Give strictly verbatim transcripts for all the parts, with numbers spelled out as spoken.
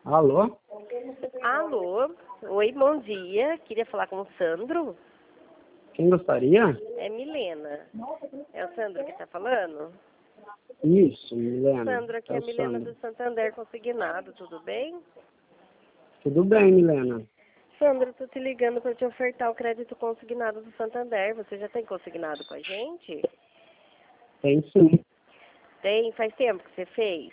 Alô? Alô? Oi, bom dia. Queria falar com o Sandro. Quem gostaria? É Milena. É o Sandro que está falando? Isso, Milena. Sandro, aqui é É a o Milena Sandro. do Santander Consignado, tudo bem? Tudo bem, Milena? Sandro, tô te ligando para te ofertar o crédito consignado do Santander. Você já tem consignado com a gente? Tem sim. Tem? Faz tempo que você fez?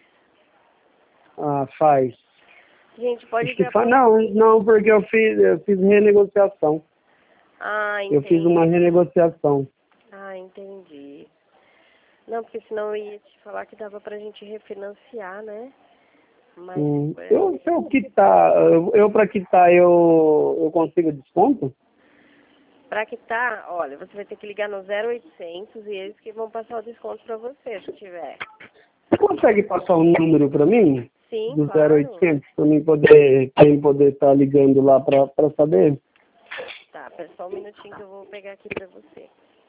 Ah, faz. Gente, pode Acho que ver a... faz. Não, não, porque eu fiz, eu fiz renegociação. Ah, Eu fiz entendi. uma renegociação. Ah, entendi. Não, porque senão eu ia te falar que dava pra gente refinanciar, né? Mas Hum. é, Eu, se eu quitar, eu, eu para quitar, eu, eu consigo desconto? pra quitar, olha, você vai ter que ligar no zero oitocentos e eles que vão passar o desconto pra você, se tiver. Você consegue passar um número para mim? Sim, Do claro. zero oitocentos, para mim poder, pra mim poder estar ligando lá para saber? Tá, pera só um minutinho que eu vou pegar aqui pra você.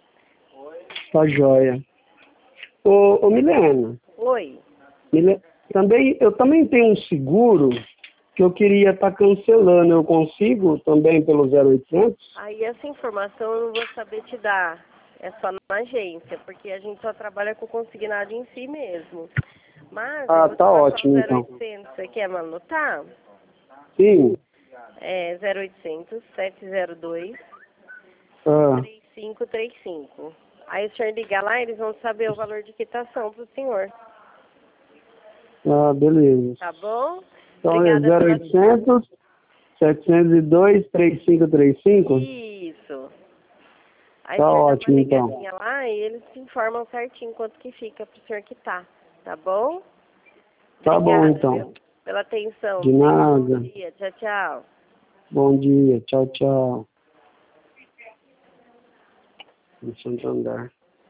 Tá joia. Ô, ô Milena, Oi. Milena, também, eu também tenho um seguro que eu queria estar cancelando. Eu consigo também pelo zero oitocentos? Aí essa informação eu não vou saber te dar. É só na agência, porque a gente só trabalha com consignado em si mesmo. Mas eu Ah, vou te tá passar o ótimo zero então. oitocentos. Você quer anotar? Sim. É zero oitocentos, sete zero dois, Ah, três cinco três cinco. Aí o senhor ligar lá, eles vão saber o valor de quitação pro senhor. ah, beleza. Tá bom? Então é Obrigada zero pela... oitocentos, setecentos e dois, três cinco três cinco? Isso. Aí Tá o senhor dá uma ótimo então. ligadinha lá e eles te informam certinho quanto que fica pro senhor quitar. Tá bom? Tá bom Obrigada, então. viu? Pela atenção. De Tenha um bom nada. dia. Tchau, tchau. Bom dia. Tchau, tchau. Em Santander.